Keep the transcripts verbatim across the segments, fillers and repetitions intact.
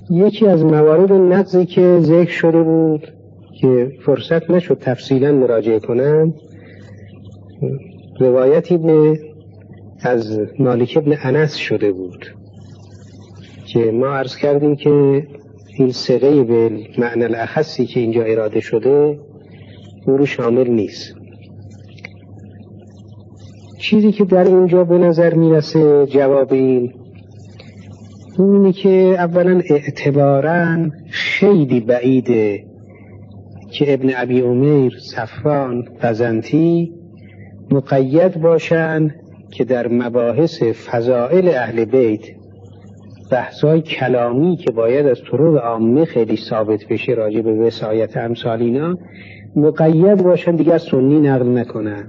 یکی از موارد نقضی که ذکر شده بود که فرصت نشد تفصیلا مراجعه کنم، روایتی به از مالک ابن انس شده بود که ما عرض کردیم که این صیغه به معنی الاخصی که اینجا اراده شده اون رو شامل نیست. چیزی که در اینجا به نظر میرسه جواب این اینه که اولا اعتباراً خیلی بعیده که ابن ابی امیر، صفوان، بزنتی مقید باشن که در مباحث فضائل اهل بیت، بحثای کلامی که باید از طرق عامه خیلی ثابت بشه راجع به وصایت امثال اینا، مقید باشن دیگر سنی نقل نکنن،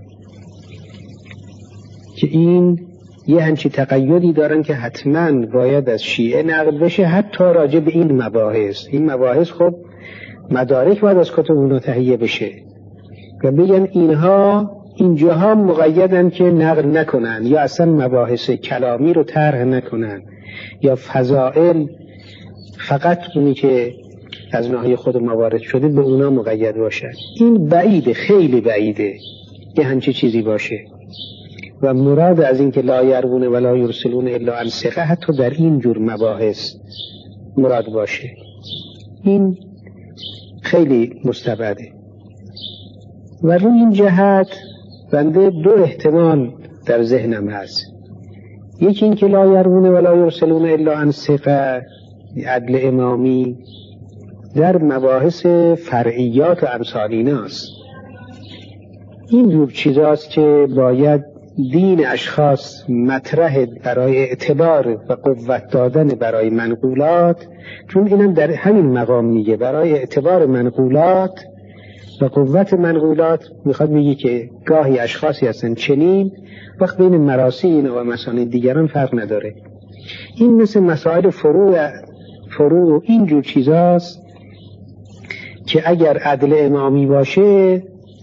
که این یه همچی تقییدی دارن که حتما باید از شیعه نقل بشه حتی راجع به این مباحث. این مباحث خب مدارک باید از کتب اونا تهیه بشه و بگن اینها اینجاها مقیدن که نقل نکنن یا اصلا مباحث کلامی رو طرح نکنن یا فضائل فقط اونی که از ناحیه خود موارد شده به اونا مقید باشن. این بعیده، خیلی بعیده که همچی چیزی باشه و مراد از این که لا یرون ولا یرسلون الا عن ثقه حتی در این جور مباحث مراد باشه، این خیلی مستبعده. و روی این جهت بنده دو احتمال در ذهنم هست. یکی این که لا یرون ولا یرسلون الا عن ثقه عدل امامی در مباحث فرعیات و امثال ایناست. این جور چیزاست که باید دین اشخاص مطرح برای اعتبار و قوت دادن برای منقولات، چون اینم در همین مقام میگه برای اعتبار منقولات و قوت منقولات میخواد میگه که گاهی اشخاصی هستن چنین وقت بین مراسین و مسائل دیگران فرق نداره. این مثل مسائل فروع فروع اینجور چیزاست که اگر عدل امامی باشه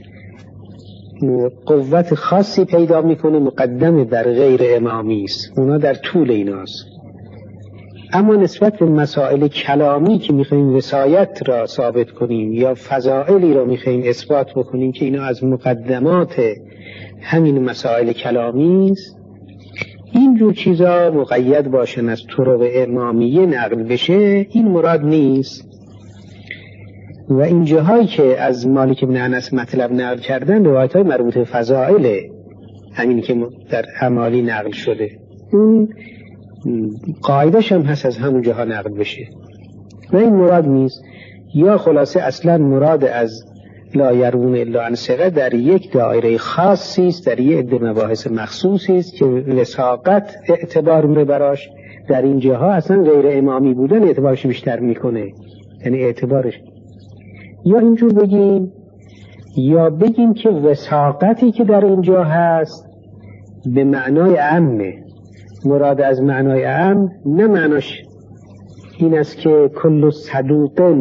قوت خاصی پیدا میکنه مقدم بر غیر امامی است، اونا در طول ایناست. اما نسبت به مسائل کلامی که میخواییم وصایت را ثابت کنیم یا فضائلی را میخواییم اثبات بکنیم که اینا از مقدمات همین مسائل کلامی است، اینجور چیزا مقید باشن از طرق امامیه نقل بشه، این مراد نیست. و این جاهایی که از مالک بن انس مطلب نقل کردن روایت های مربوط به فضائل همین که در اعمالی نقل شده، اون قاعدش هم هست از همون جاها نقل بشه و این مراد نیست. یا خلاصه اصلا مراد از لا یرون الا عن ثقه در یک دایره خاصی است، در یک عده مباحث مخصوصی است که وثاقت اعتبار میره براش، در این جاها اصلا غیر امامی بودن اعتبارش بیشتر میکنه، یعنی اعتبارش. یا اینجور بگیم یا بگیم که وثاقتی که در اینجا هست به معنای عامه، مراد از معنای عام نه معناش این است که کل صدوق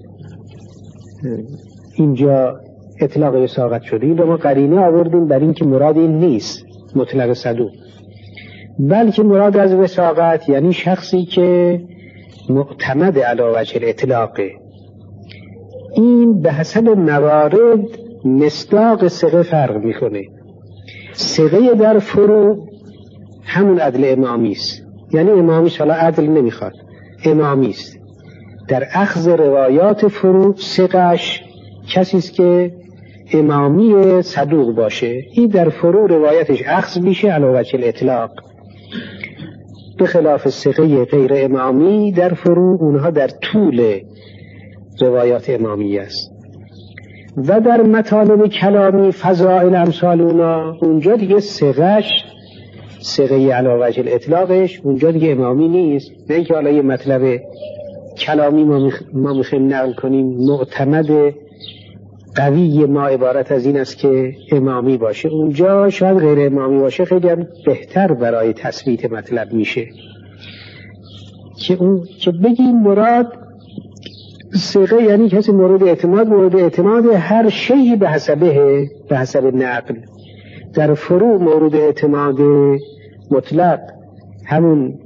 اینجا اطلاق وثاقت شده. این رو ما قرینه آوردیم بر این که مراد این نیست مطلق صدوق، بلکه مراد از وثاقت یعنی شخصی که معتمد علی وجه الاطلاقه. این به حسب موارد مصداق ثقه فرق میکنه. ثقه در فروع همون عدل امامی است، یعنی امامی حالا عدل نمیخواد، امامی است. در اخذ روایات فروع ثقه‌اش کسی است که امامی صدوق باشه، این در فروع روایتش اخذ میشه علی وجه الاطلاق، به خلاف ثقه غیر امامی در فروع اونها در طول روایات امامی است. و در مطالب کلامی فضائل امثال اونا اونجا دیگه ثقه‌اش ثقه علی وجه الاطلاقش اونجا دیگه امامی نیست، نه اینکه حالا یه مطلب کلامی ما, میخ... ما میخوایم نقل کنیم معتمد قوی ما عبارت از این است که امامی باشه، اونجا شاید غیر امامی باشه خیلی هم بهتر برای تثبیت مطلب میشه که اون که بگیم مراد ثقه یعنی کسی مورد اعتماد، مورد اعتماد هر شیء به حسبه، به حسب نقل. در فروع مورد اعتماد مطلق همون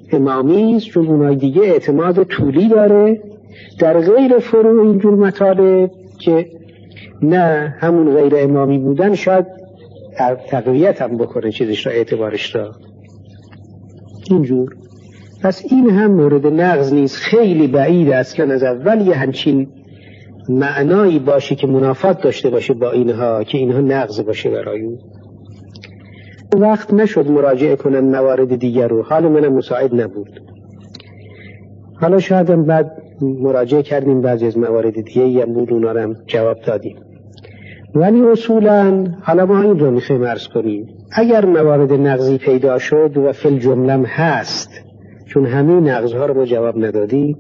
امامی است، چون اونای دیگه اعتماد طولی داره. در غیر فروع اینجور مطالب که نه همون غیر امامی بودن شاید تقویت هم بکنه چیزش را، اعتبارش را اینجور. پس این هم مورد نقض نیست، خیلی بعید اصلا از اول یه همچین معنایی باشه که منافات داشته باشه با اینها که اینها نقض باشه برای اون. وقت نشد مراجعه کنن موارد دیگر رو، حال منم مساعد نبود. حالا شاید هم بعد مراجعه کردیم بعضی از موارد دیگه هم بود، اونا رو هم جواب دادیم. ولی اصولا حالا ما این رو میخوایم عرض کنیم، اگر موارد نقضی پیدا شد و فی الجمله هست، چون همه نقضها رو ما جواب ندادیم،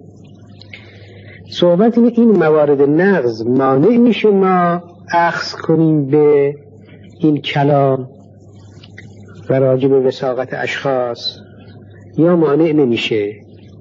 صحبت این موارد نقض مانع میشه ما اخذ کنیم به این کلام و راجع به وثاقت اشخاص، یا مانع نمیشه.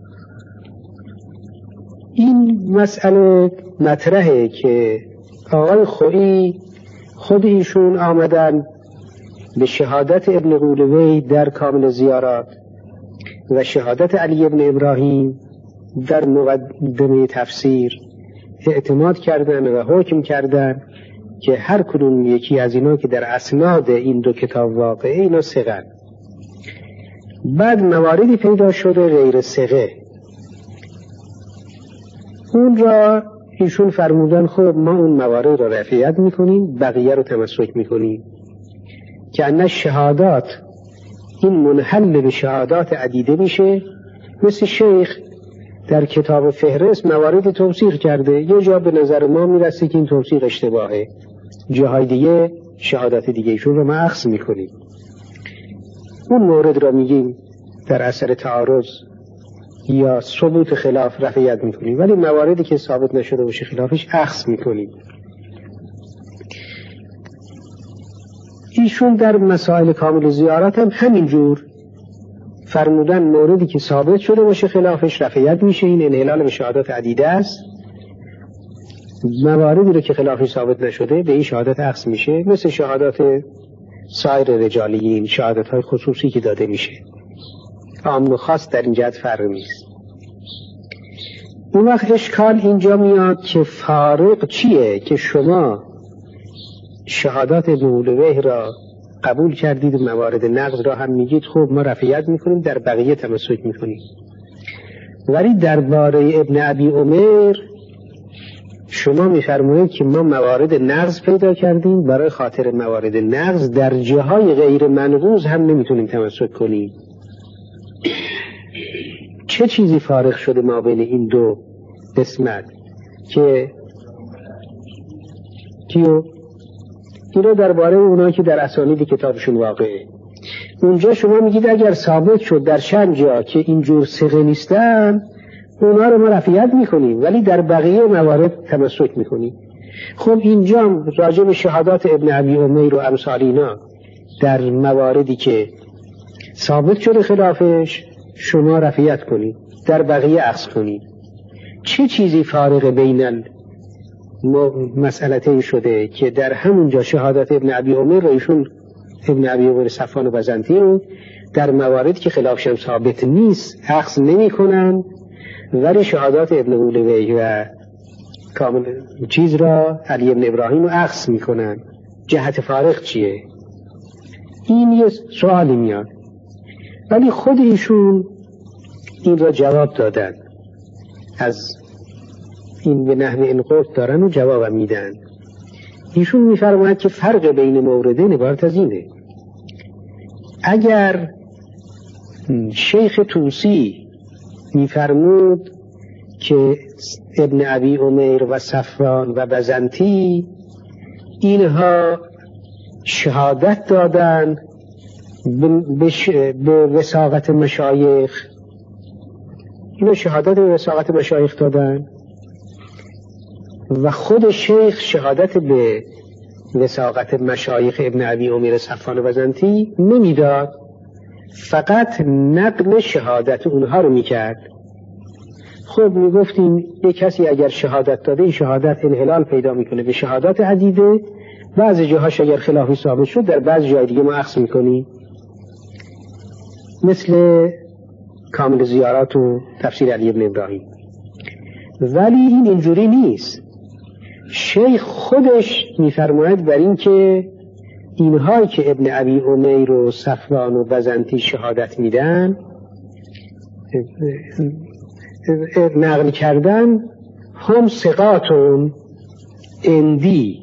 این مسئله مطرحه که آقای خویی خود ایشون آمدن به شهادت ابن قولوی در کامل زیارات و شهادت علی ابن ابراهیم در مقدمه تفسیر اعتماد کردن و حکم کردن که هر کدوم یکی از اینا که در اسناد این دو کتاب واقعه اینا ثقه. بعد مواردی پیدا شده غیر ثقه، اون را ایشون فرمودن خب ما اون موارد را رفعیت میکنیم، بقیه رو تمسک میکنیم، که انه شهادات این منحل به شهادات عدیده میشه. مثل شیخ در کتاب فهرست موارد توثیق کرده، یه جا به نظر ما میرسه که این توثیق اشتباهه، جاهای دیگه شهادت دیگه ایشون رو ما اخذ میکنیم. اون مورد را میگیم در اثر تعارض یا ثبوت خلاف رفعیت میکنیم، ولی مواردی که ثابت نشده باشه خلافش اخذ میکنیم. ایشون در مسائل کامل زیارت هم همینجور فرمودن موردی که ثابت شده باشه خلافش رفعیت میشه، این انحلال به شهادت عدیده است. مواردی رو که خلافش ثابت نشده به این شهادت اخذ میشه، مثل شهادات سایر رجالیین، شهادت های خصوصی که داده میشه. عام و خاص در این جهت فرق نیست. اون وقت اشکال اینجا میاد که فارق چیه که شما شهادات ابن قولوی را قبول کردید و موارد نقض را هم میگید خب ما رفعیت میکنیم، در بقیه تمسک میکنیم، ولی درباره ابن ابی عمر شما میفرمایید که ما موارد نقض پیدا کردیم، برای خاطر موارد نقض در جاهای غیر منقوض هم نمیتونیم تمسک کنیم. چه چیزی فارق شده ما بین این دو قسمت که کیو اینو درباره اونا که در اسانید کتابشون واقعه، اونجا شما میگید اگر ثابت شد در چند جا که اینجور ثقه نیستن اونا رو ما رفعیت میکنیم، ولی در بقیه موارد تمسک میکنیم. خب اینجا راجع به شهادات ابن ابی عمیر و امثال اینا در مواردی که ثابت شده خلافش شما رفعیت کنید، در بقیه اخذ کنید. چه چیزی فارق بین مسئلتین شده که در همونجا شهادت ابن ابی عمر رو ایشون ابن ابی عمر صفوان و بزنطی رو در مواردی که خلافش ثابت نیست اخذ نمی کنن، ولی شهادات ابن قولوی و کامل چیز را علی ابن ابراهیم رو اخذ می کنن. جهت فارق چیه؟ این یه سوالی میاد، ولی خود ایشون این را جواب دادن، از این به نحو انقاط دارن و جواب میدن. ایشون میفرماید که فرق بین موردین عبارت از اینه: اگر شیخ طوسی میفرمود که ابن ابی عمر و صفوان و بزنطی اینها شهادت دادن به وثاقت مشایخ، اینها شهادت به وثاقت مشایخ دادن و خود شیخ شهادت به وثاقت مشایخ ابن ابی عمر صفوان و بزنطی نمیداد، فقط نقل شهادت اونها رو میکرد. خب میگفتیم یک کسی اگر شهادت داده این شهادت انحلال پیدا میکنه به شهادت عدیده، بعضی جاهاش اگر خلافی ثابت شد در بعضی جای دیگه ما اخذ میکنیم. مثل کامل زیارات و تفسیر علی ابن ابراهیم. ولی این اینجوری نیست. شیخ خودش میفرماید بر این که اینهایی که ابن ابی امیر و صفوان و بزنتی شهادت میدن نقل کردن هم ثقاتون اندی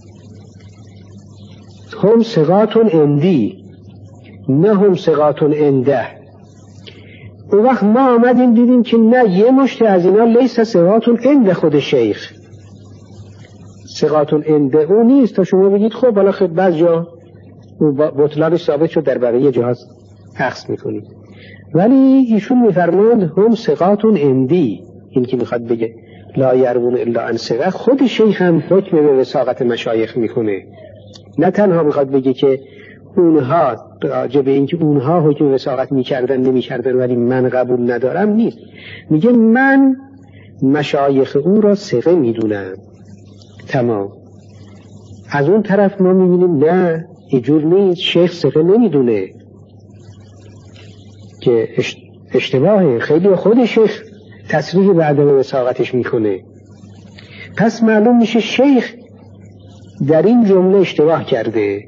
هم ثقاتون اندی نه هم ثقاتون انده. اون وقت ما آمدیم دیدیم که نه، یه مشت از اینا لیس ثقاتون اند خود شیخ، ثقاتون انده اون نیست. تا شما بگید خب بالا خب بعض جا بطلانش ثابت شد در بقیه جهاز عکس میکنید، ولی ایشون میفرماند هم ثقاتون اندی. این که میخواد بگه لا یروون الا عن ثقه، خود شیخ هم حکم به وثاقت مشایخ میکنه. نه تنها میخواد بگه که اونها راجع به اینکه اونها حکم وثاقت میکردن نمیکردن ولی من قبول ندارم نیست، میگه من مشایخ اون را ثقه میدونم. تمام. از اون طرف ما میبینیم نه، اینجور نیست، شیخ ثقه نمیدونه که اشتباهه. خیلی خود شیخ تصریح به عدم وثاقتش میکنه. پس معلوم میشه شیخ در این جمله اشتباه کرده.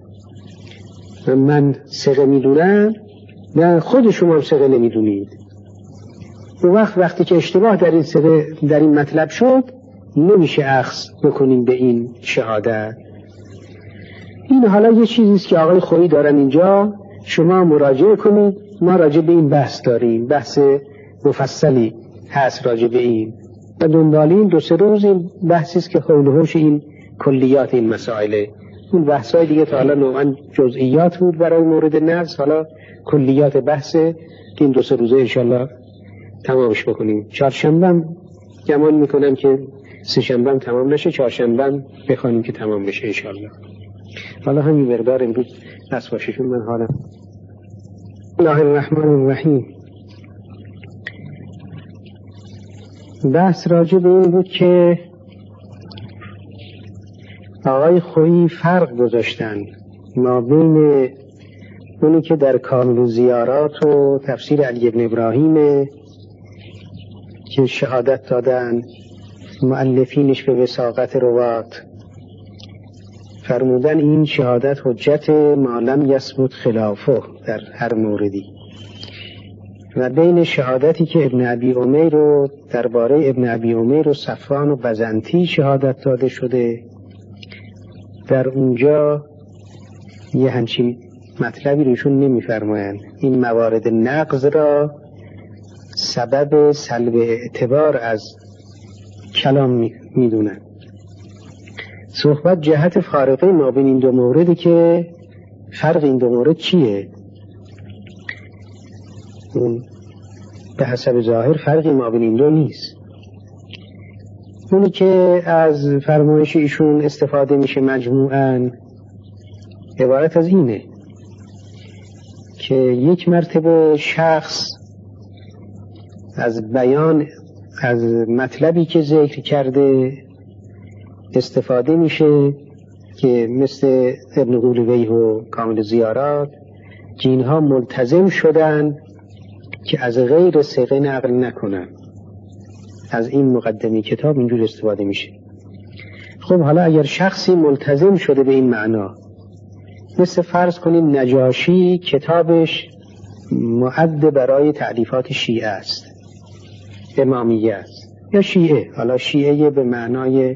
من ثقه میدونم، نه خود شما هم ثقه نمیدونید. اون وقت وقتی که اشتباه در این ثقه در این مطلب شد، نمیشه اخذ بکنیم به این شهادت. این حالا یه چیزیست که آقای خویی دارن اینجا، شما مراجعه کنید. ما راجع به این بحث داریم، بحث مفصلی هست راجع به این و دنبالین دو سه روز این بحثیست که حول و حوش این کلیات این مسائله. اون بحثای دیگه تا حالا نوعا جزئیات بود برای مورد نفس، حالا کلیات بحث این دو سه روزه انشالله تمامش بکنیم. چهارشنبه گمان میکنم که سه شنبه تمام نشه، چهارشنبه بخوانیم که تمام بشه انشالله. حالا همین مقدار امروز دست باششون من حالم. الله الرحمن الرحیم. بحث راجع به این بود که آقای خویی فرق گذاشتن ما بین اونی که در کامل زیارات و تفسیر علی ابن ابراهیم که شهادت دادن مؤلفینش به وثاقت روات، فرمودن این شهادت حجت ما لم یثبت خلافه در هر موردی، و بین شهادتی که ابن ابی امیر رو درباره ابن ابی امیر و صفوان و بزنتی شهادت داده شده، در اونجا یه همچین مطلبی روشون نمیفرمایند. این موارد نقض را سبب سلب اعتبار از کلام میدونن. صحبت جهت فارقه ما بین این دو موردی که فرق این دو مورد چیه؟ به حسب ظاهر فرقی ما بین این دو نیست. اونی که از فرمایش ایشون استفاده میشه مجموعاً عبارت از اینه که یک مرتبه شخص از بیان از مطلبی که ذکر کرده استفاده میشه که مثل ابن قولویه و کامل زیارات که اینها ملتزم شدن که از غیر ثقه نقل نکنن. از این مقدمه کتاب اینجور استفاده میشه. خب حالا اگر شخصی ملتزم شده به این معنا، مثل فرض کنید نجاشی کتابش معد برای تعلیفات شیعه است، امامیه است یا شیعه، حالا شیعه به معنای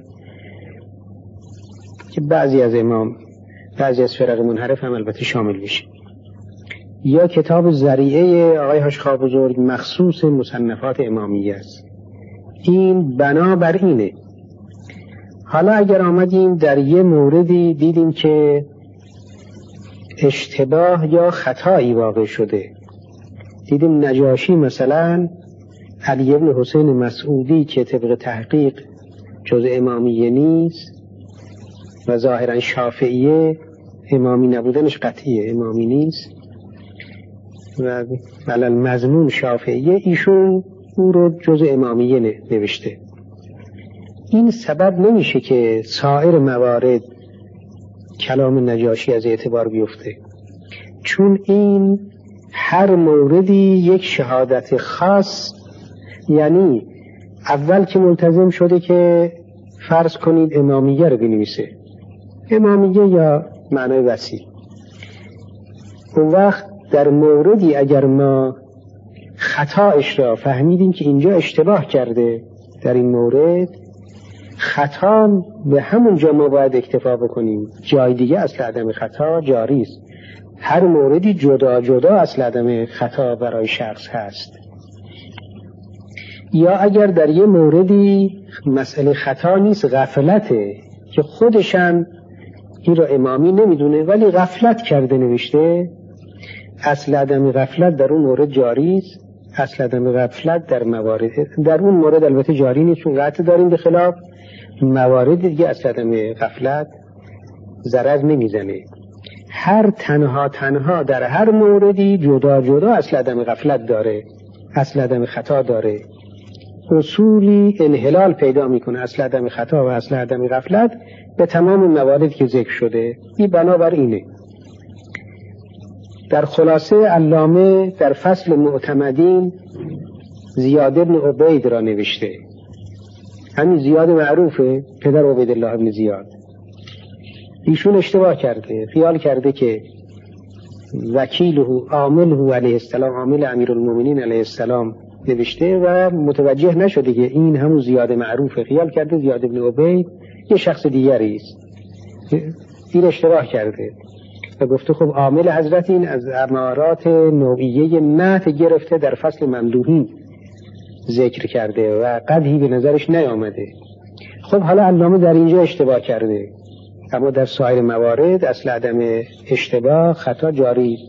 که بعضی از امام بعضی از فرق منحرف هم البته شامل میشه، یا کتاب ذریعه آقای هاشخا بزرگ مخصوص مصنفات امامیه است. این بنا بر اینه. حالا اگر آمدیم در یه موردی دیدیم که اشتباه یا خطایی واقع شده، دیدیم نجاشی مثلا علی ابن حسین مسعودی که طبق تحقیق جز امامیه نیست و ظاهرا شافعیه، امامی نبودنش قطعیه، امامی نیست و بلال مضمون شافعیه، ایشون او رو جز امامیه نوشته. این سبب نمیشه که سایر موارد کلام نجاشی از اعتبار بیفته، چون این هر موردی یک شهادت خاص، یعنی اول که ملتزم شده که فرض کنید امامیه رو بنویسه، امامیه یا معنای وسیع، اون وقت در موردی اگر ما خطایش را فهمیدیم که اینجا اشتباه کرده در این مورد، خطا به همون جا ما باید اکتفا بکنیم، جای دیگه اصل عدم خطا جاری است. هر موردی جدا جدا اصل عدم خطا برای شخص هست. یا اگر در یه موردی مسئله خطا نیست، غفلته که خودشم این را امامی نمیدونه ولی غفلت کرده نوشته، اصل عدم غفلت در اون مورد جاری است. اصل عدم غفلت در موارد در اون مورد البته جاری نیست چون قطع داریم، به خلاف موارد دیگه اصل عدم غفلت ضرر نمیزنه. هر تنها تنها در هر موردی جدا جدا اصل عدم غفلت داره، اصل عدم خطا داره. اصولی انحلال پیدا میکنه اصل عدم خطا و اصل عدم غفلت به تمام مواردی که ذکر شده. این بنابر اینه. در خلاصه علامه در فصل معتمدین زیاد بن عبید را نوشته. همین زیاد معروفه، پدر عبیدالله بن زیاد. ایشون اشتباه کرده، خیال کرده که وکیله عامله علیه السلام، عامل امیرالمومنین علیه السلام نوشته و متوجه نشده که این همون زیاد معروفه. خیال کرده زیاد بن عبید یه شخص دیگری است. این اشتباه کرده و گفته خب عامل حضرت این از امارات نوعیه مت گرفته در فصل ممدوحی ذکر کرده و قدحی به نظرش نیامده. خب حالا علامه در اینجا اشتباه کرده، اما در سایر موارد اصل عدم اشتباه خطا جاری.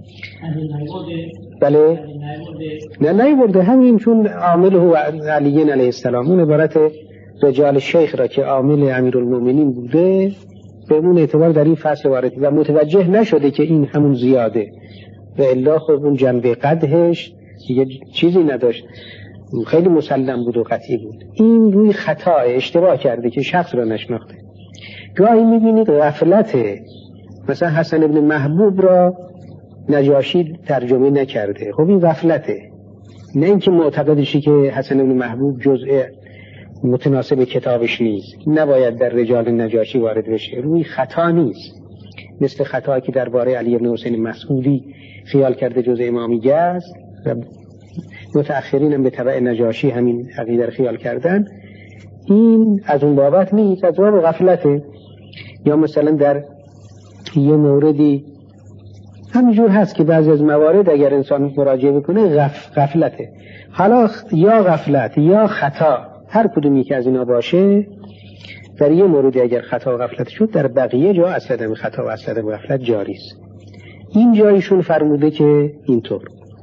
بله نه نیورده، همین چون عامل هو علیین علیه السلام، اون عبارت رجال شیخ را که عامل امیرالمومنین بوده به اون اعتبار در این فصل وارد و متوجه نشده که این همون زیاده و الا خب اون جنبه قدحش یه چیزی نداشت، خیلی مسلم بود و قطعی بود. این روی خطا اشتباه کرده که شخص را نشناخته. گاهی میبینید غفلته، مثلا حسن ابن محبوب را نجاشی ترجمه نکرده، خب این غفلته، نه اینکه معتقدشی که حسن ابن محبوب جزء متناسب کتابش نیست، نباید در رجال نجاشی وارد بشه، روی خطا نیست. مثل خطایی که درباره علی بن حسین مسعودی خیال کرده جزء امامیه است و متأخرین هم به تبع نجاشی همین عقیده خیال کردن، این از اون بابت نیست، از باب غفلته. یا مثلا در یه موردی همینجور هست که بعضی از موارد اگر انسان مراجعه بکنه غف... غفلته. حالا یا غفلت یا خطا، هر کدومی که از اینا باشه، در یه موردی اگر خطا و غفلت شد، در بقیه جا اصل عدم خطا و اصل عدم غفلت جاری است. این جایشون فرموده که اینطور.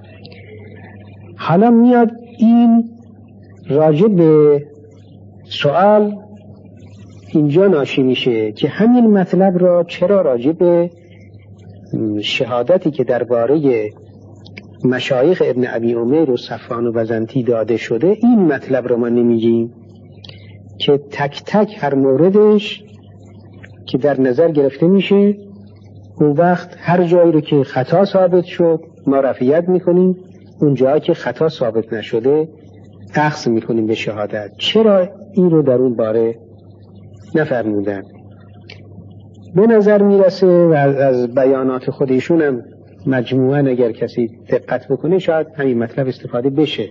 حالا میاد این راجع به سوال اینجا ناشی میشه که همین مطلب را چرا راجع به شهادتی که درباره مشایخ ابن ابی عمیر و صفوان و بزنطی داده شده، این مطلب را ما نمیگیم که تک تک هر موردش که در نظر گرفته میشه، اون وقت هر جایی رو که خطا ثابت شد ما رفعیت میکنیم، اون جایی که خطا ثابت نشده اخذ میکنیم به شهادت. چرا این رو در اون باره نفرمودن؟ به نظر میرسه و از بیانات خودشون هم مجموعاً اگر کسی دقت بکنه شاید همین مطلب استفاده بشه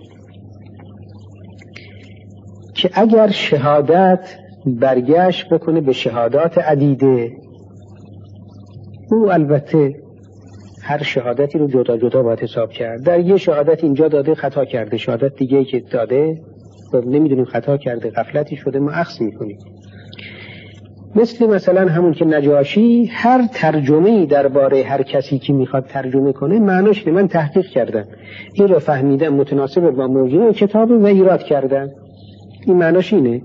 که اگر شهادت برگشت بکنه به شهادات عدیده، او البته هر شهادتی رو جدا جدا باید حساب کرد. در یه شهادت اینجا داده خطا کرده، شهادت دیگه که داده نمیدونیم خطا کرده، غفلتی شده، ما اخذ میکنیم. مثل مثلا همون که نجاشی هر ترجمه‌ای درباره هر کسی که میخواد ترجمه کنه معناش که من تحقیق کردم، این رو فهمیدم متناسب با موضوع کتاب و ایراد کردم، این معناش اینه.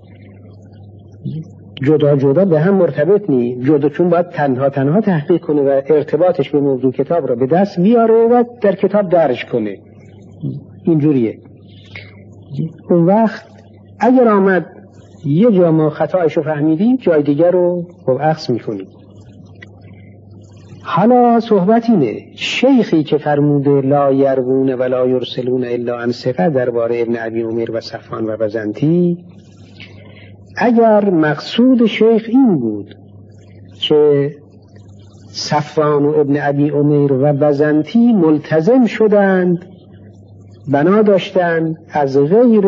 جدا جدا به هم مرتبط نی، جدا چون باید تنها تنها تحقیق کنه و ارتباطش به موضوع کتاب رو به دست بیاره و در کتاب درج کنه، اینجوریه. اون وقت اگر آمد یه جا ما خطایشو فهمیدیم، جای دیگر رو خب اخذ میکنیم. حالا صحبت اینه، شیخی که فرموده لا یربون ولا یرسلون الا عن ثقه درباره ابن ابی عمیر و صفوان و بزنتی، اگر مقصود شیخ این بود که صفوان و ابن ابی عمیر و بزنتی ملتزم شدند، بنا داشتند از غیر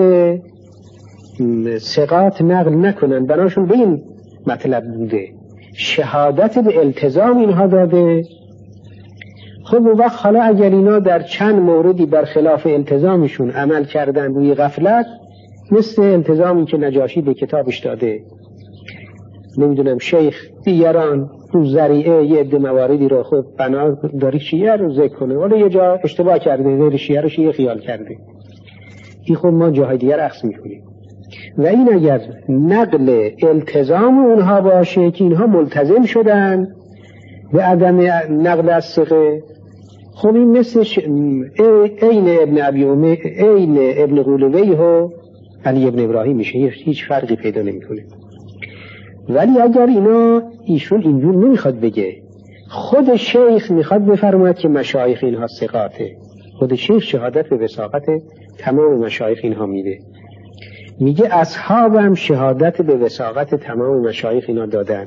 ثقات نقل نکنند، بناشون به این مطلب بوده، شهادت به التزام اینها داده. خب اون وقت حالا اگر اینا در چند موردی برخلاف التزامشون عمل کردن روی غفلت، مثل التزامی که نجاشی به کتابش داده، نمیدونم شیخ دیگران رو ذریعه یه عده مواردی رو خب بنا داری شیعه رو ذکر کنه، ولی یه جا اشتباه کرده، غیر شیعه رو شیعه خیال کرده، این خب ما جاهای دیگر عکس میکنیم. و این اگر نقل التزام اونها باشه که اینها ملتزم شدن به عدم نقل از ثقه، خب این مثل ش... این ابن ابی عمیر، این ابن قولویه و علی ابن ابراهیم میشه، هیچ فرقی پیدا نمیکنه. ولی اگر اینا ایشون اینجور نمیخواد بگه، خود شیخ میخواد بفرماید که مشایخ اینها ثقاته، خود شیخ شهادت به وثاقت تمام مشایخ اینها میده، میگه اصحابم شهادت به وثاقت تمام مشایخ اینا دادن.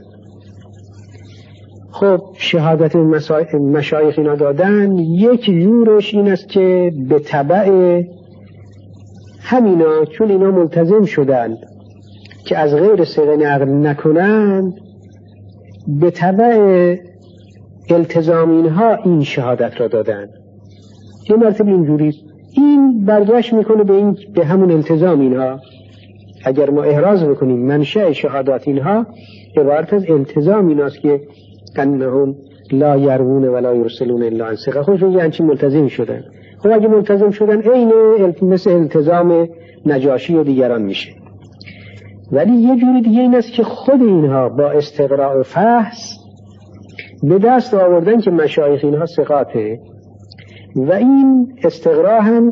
خب شهادت به مشایخ اینا دادن یک جورش این است که به تبع همینا، چون اینا ملتزم شدن که از غیر ثقه نقل نکنند، به تبع التزام اینها این شهادت را دادن. یه مرتبه اینجوری این برگشت میکنه به این به همون التزام اینها. اگر ما احراز بکنیم منشأ شهادات اینها عبارت از التزام ایناست که انهم لا یرون ولا یرسلون الا عن ثقه، خودشون یه همچین ملتزم شدن. خب اگه ملتزم شدن عین مثل التزام نجاشی و دیگران میشه. ولی یه جوری دیگه این است که خود اینها با استقراء و فحص به دست آوردن که مشایخ اینها ثقاته، و این استقراء هم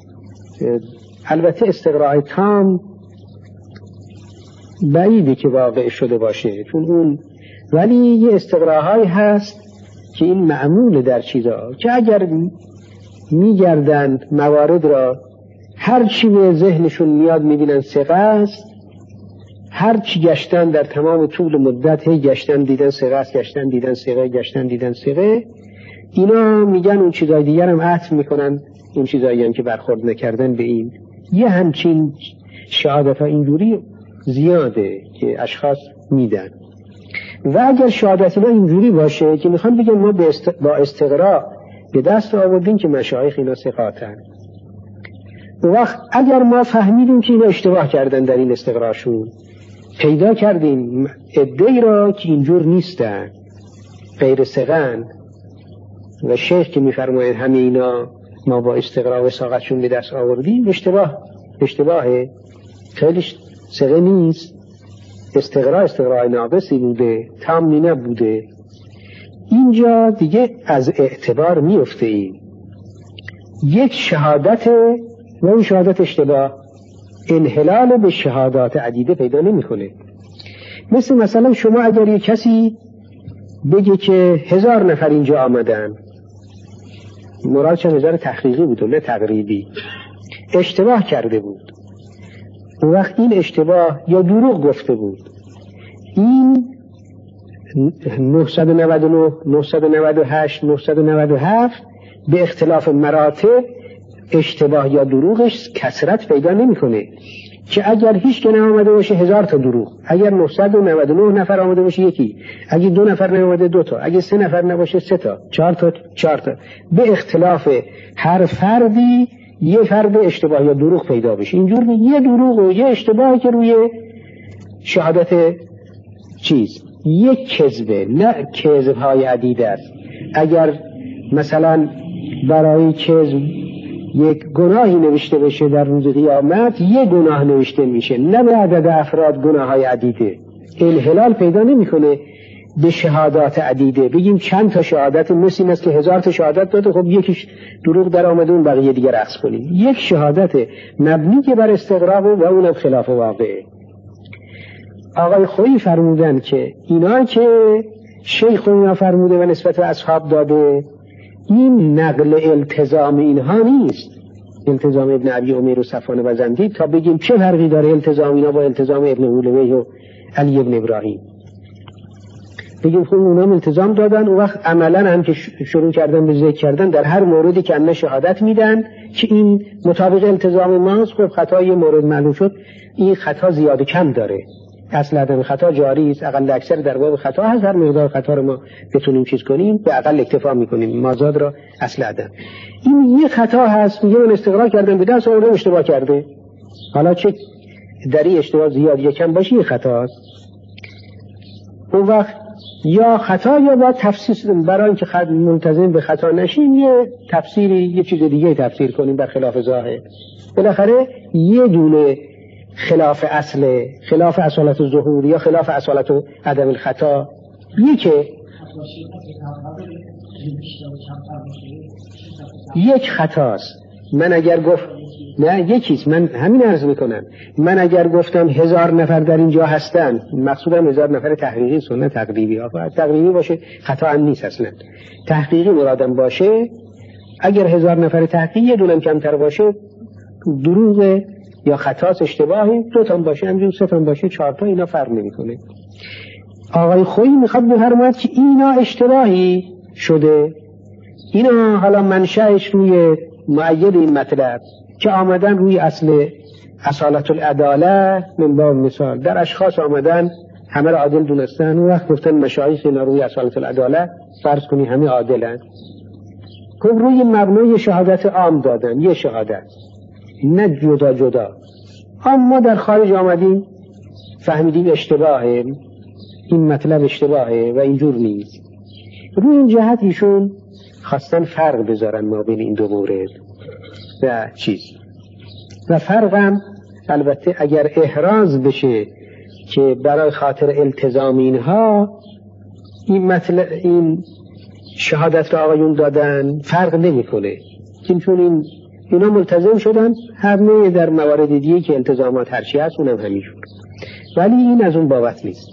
البته استقراء تام بعیده که واقع شده باشه، چون اون ولی یه استقراء‌هایی هست که این معمول در چیزا که اگر میگردند موارد را هر چی به ذهنشون میاد میبینن ثقه است، هر چی گشتن در تمام طول مدت هی گشتن دیدن ثقه است، گشتن دیدن ثقه، گشتن دیدن ثقه، اینا میگن اون چیزای دیگر هم عطف میکنن این چیزایی هم که برخورد نکردن به این. یه همچین شهادت ها اینجوری زیاده که اشخاص میدن. و اگر شهادت اینا اینجوری باشه که میخوان بگن ما با استقراء به دست آوردیم که مشایخ اینا ثقاتن، اون وقت اگر ما فهمیدیم که اینا اشتباه کردن در این استقراءشون، پیدا کردیم عده‌ای را که اینجور نیستن، غیر ثقه‌اند، و شیخ که میفرماید همه اینا ما با استقراء و وثاقتشون به دست آوردیم، اشتباه اشتباهه، خیلی ثقه نیست، استقراء استقراء ناقصی بوده، تامی نبوده. اینجا دیگه از اعتبار میفته این یک شهادت و این شهادت اشتباه انحلال به شهادات عدیده پیدا نمیکنه. مثل مثلا شما اگر یک کسی بگه که هزار نفر اینجا آمدن، مراد چند هزار تحقیقی بود و نه تقریبی، اشتباه کرده بود، اون وقت این اشتباه یا دروغ گفته بود، این نهصد و نود و نه، نهصد و نود و هشت، نهصد و نود و هفت به اختلاف مراتب اشتباه یا دروغش کثرت پیدا نمیکنه، که اگر هیچ که نآمده باشه هزار تا دروغ، اگر نهصد و نود و نه نفر آمده باشه یکی، اگر دو نفر نآمده دو تا، اگر سه نفر نباشه سه تا، چهار تا چهار تا، به اختلاف هر فردی یه فرد اشتباه یا دروغ پیدا بشه. اینجور یه دروغ و یه اشتباهی که روی شهادت چیز یک کذبه، نه کذب‌های عدیده است. اگر مثلا برای کذب یک گناهی نوشته بشه در روز قیامت، یک گناه نوشته میشه، نه به عدد افراد گناه‌های عدیده. انحلال پیدا نمیکنه به شهادات عدیده. بگیم چند تا شهادت، مثل این است که هزار تا شهادت داده، خب یکیش دروغ در آمده اون بقیه دیگر عکس کنیم. یک شهادت مبنی که بر استقراء و اونم خلاف واقعه. آقای خویی فرمودن که اینا که شیخ اینا فرموده و نسبت به اصحاب داده، این نقل التزام اینها نیست، التزام ابن ابی امیر و صفوان وزندی، تا بگیم چه فرقی داره التزام اینا با التزام ابن قولوی و علی ابن ابراهیم. بگیم خب اونا التزام دادن، اون وقت عملا هم که شروع کردن به ذکر کردن در هر موردی که انه شهادت میدن که این مطابق التزام ماست. خب خطای مورد معلوم شد، این خطا زیاد کم داره، اصل عدم خطا جاری است، اقل اکثر در باب خطا هست، هر مقدار خطا رو ما بتونیم چیز کنیم به اقل اکتفا میکنیم، مازاد را اصل عدم. این یه خطا هست، میگه من استقرار کردم به دست اون اشتباه کرده، حالا چه در این اشتباه زیاد یا کم باشه یه خطا هست. اون وقت یا خطا یا باید تفسیر، برای اینکه خط ملتزم به خطا نشیم یه تفسیری یه چیز دیگه تفسیر کنیم برخلاف ظاهر. بالاخره یه دونه خلاف اصل، خلاف اصالت الظهور یا خلاف اصالت عدم الخطا یکه یک خطاست. من اگر گفت نه یکیست، من همین عرض میکنم، من اگر گفتم هزار نفر در اینجا هستن، مقصودم هزار نفر تحقیقی سنت تقریبی ها، باید تقریبی باشه، خطا هم نیست اصلا، تحقیقی مرادم باشه. اگر هزار نفر تحقیقی یه دونم کمتر باشه دروغه یا خطاست، اشتباهی، دو تا باشه همجور، سه تا باشه، چهار تا، اینا فرق نمیکنه. آقای خویی میخواد بفرماید که اینا اشتباهی شده، اینا حالا منشأش روی مؤید این مطلب که آمدن روی اصل اصالت العداله، من باب مثال در اشخاص آمدن همه را عادل دونستن، اون وقت گفتن مشایخ اینا روی اصالت العداله فرض کنی همه عادلن، که روی مبنای شهادت عام دادن، یه شهادت نه جدا جدا. اما در خارج آمدیم فهمیدیم اشتباهه، این مطلب اشتباهه و اینجور نیست. روی این جهت ایشون خواستن فرق بذارن ما بین این دو مورد و چیز، و فرقم البته اگر احراز بشه که برای خاطر التزام اینها این مطلب این شهادت را آقایون دادن فرق نمیکنه، چون این اینا ملتزم شدن، همه در موارد دیگه که التزامات هرچی هست اونم همینجور، ولی این از اون بابت نیست.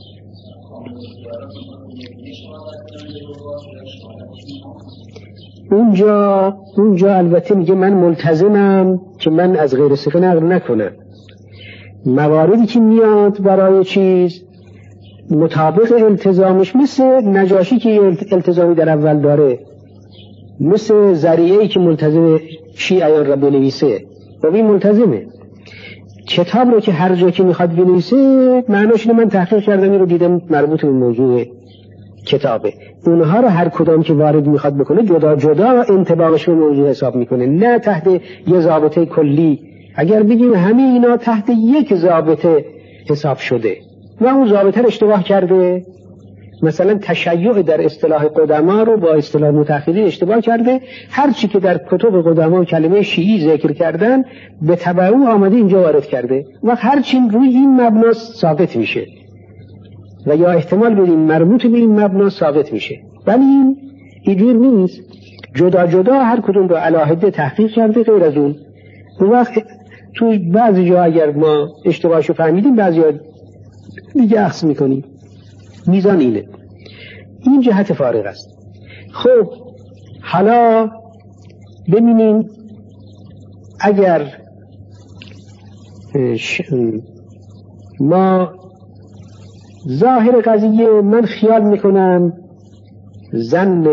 اونجا اونجا البته میگه من ملتزمم که من از غیر ثقه نقل نکنم، مواردی که میاد برای چیز مطابق التزامش، مثل نجاشی که التزامی در اول داره، مثل ذریعه‌ای که ملتزم شیعیان را بنویسه و این ملتزمه، کتاب رو که هر جا که میخواد بنویسه معناش اینه من تحقیق کردم این رو دیدم مربوط به موضوع کتابه، اونها رو هر کدام که وارد میخواد بکنه جدا جدا انطباقش به موضوع حساب میکنه، نه تحت یه ضابطه کلی. اگر بگیم همه اینا تحت یک ضابطه حساب شده و اون ضابطه رو اشتباه کرده، مثلا تشیع در اصطلاح قدما رو با اصطلاح متأخرین اشتباه کرده، هر چی که در کتب قدما کلمه شیعی ذکر کردن به تبع او آمده اینجا وارد کرده و هر چی روی این مبنا ثابت میشه و یا احتمال بدیم مربوط به این مبنا ثابت میشه، ولی این اینجور نیست، جدا جدا هر کدوم رو علاهده تحقیق کرده غیر از اون. اون وقت توی بعضی جا اگر ما اشتباهشو فهمیدیم بعضی جا دیگه اخذ میکنیم، میزان اینه. این جهت فارغ است. خب حالا ببینیم اگر ما ظاهر قضیه من خیال میکنم ظن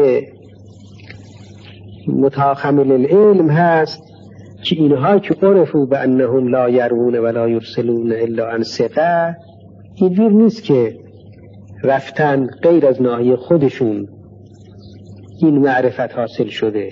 متاخمل العلم هست که اینها که عرفوا بانهم لا یرون ولا یرسلون الا عن ثقه، اینجور نیست که رفتن غیر از ناحیه خودشون این معرفت حاصل شده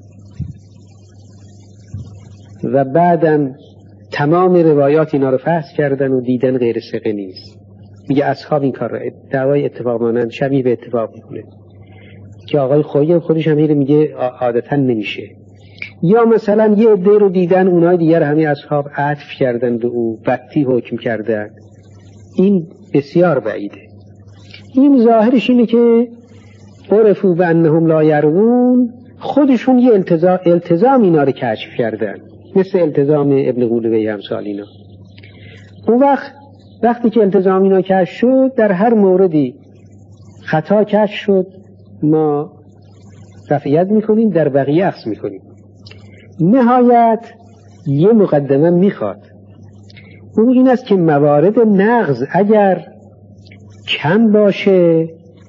و بعدم تمام روایات اینا رو فحص کردن و دیدن غیر ثقه نیست. میگه اصحاب این کار را دعوای اتفاق مانند شبیه به اتفاق میکنه که آقای خویی هم خودش هم میگه عادتا نمیشه. یا مثلا یه عده رو دیدن اونای دیگر همه اصحاب عطف کردن به او، بطی حکم کردن، این بسیار بعیده. این ظاهرش اینه که عرفوا بانهم لا یرون، خودشون یه التزام, التزام اینا رو کشف کردن، مثل التزام ابن قولوی امثال اینا. اون وقت وقتی که التزام اینا کشف شد در هر موردی خطا کشف شد، ما رفعیت میکنیم، در بقیه اخذ میکنیم. نهایت یه مقدمه میخواد، اون این است که موارد نقض اگر کم باشه،